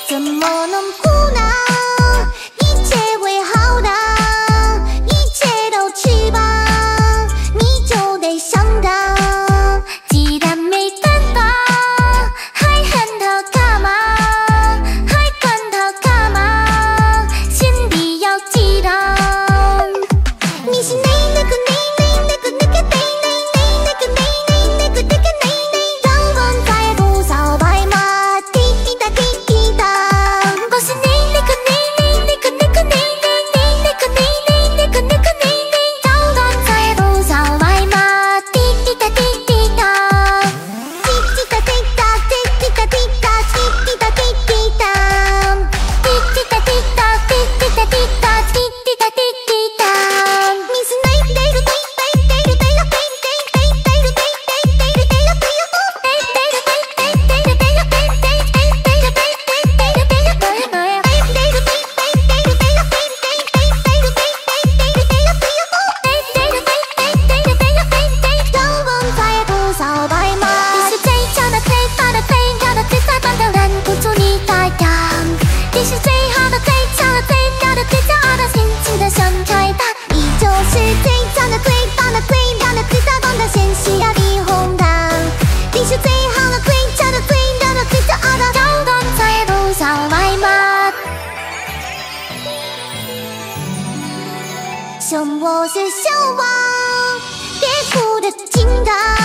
怎么能苦恼？一切会好的，一切都去吧，你就得上当。既然没办法，还恨他干嘛？还管他干嘛？心里要记得，你是那个阳光在路上白马，滴滴答滴滴答。我是那个阳光在路上白马，滴滴答滴滴答，滴滴答滴答滴滴答滴答滴滴答滴滴答，滴滴答滴答滴滴答滴答滴滴答滴滴答。你是那个阳光在路上白马，你是最强的、最大的、最妙的、最最棒的，拦不住你的痒。你是最好的、最强的、最妙的、最骄傲的，尽情的想开它。你就是最强的、最棒的、最妙的、最大方的，先需要你红糖。你是最好的、最强的、最妙的、最骄傲的，阳光在路上白马。熊，我是小王，别哭的紧张。